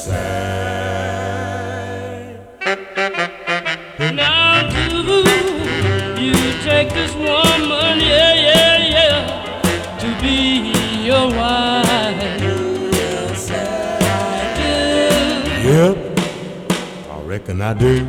Now do you take this woman, yeah, yeah, yeah, to be your wife? Yes, I do. Yep, I reckon I do.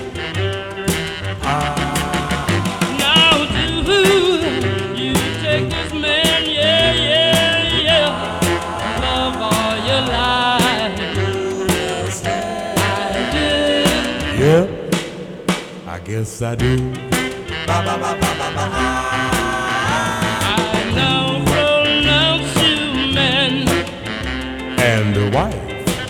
Now do you take this man, yeah, yeah, yeah, love all your life? Yes, I do. Yep, I guess I do. I now pronounce you man And the wife.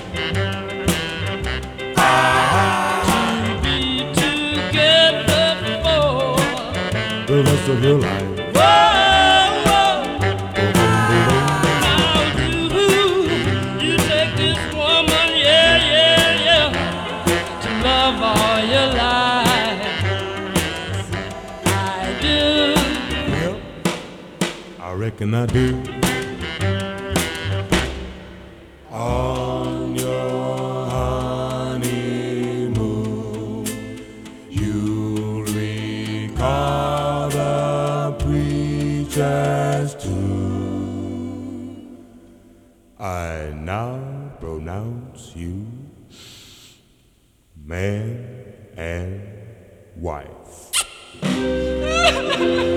to be together for The rest of your life. whoa, whoa. Now do you take this woman, yeah, yeah, yeah, to love all your life? I do. Yep, I reckon I do. On your honeymoon, you'll recall the preacher's tune. I now pronounce you man and wife.